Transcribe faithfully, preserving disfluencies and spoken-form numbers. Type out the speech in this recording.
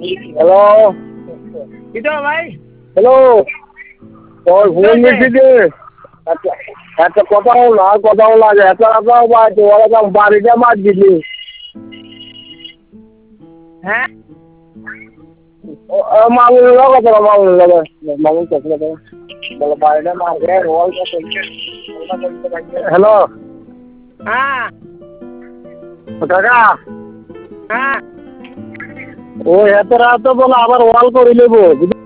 hello কিটা ভাই hello তোর ফোন দিচ্ছি যে আচ্ছা একটা কথা হলো আর কথা হলো আগে এত আপনার বাড়িতে ওরা বাড়িটা মাছ দিলি হ্যাঁ মামুনের কথা না মামুনের কথা মামুন কথা বলো বাড়িটা মাছ দেয় হ্যালো হ্যাঁ কাকা হ্যাঁ ও এত রাত বলে আবার ওয়াল করে নেবো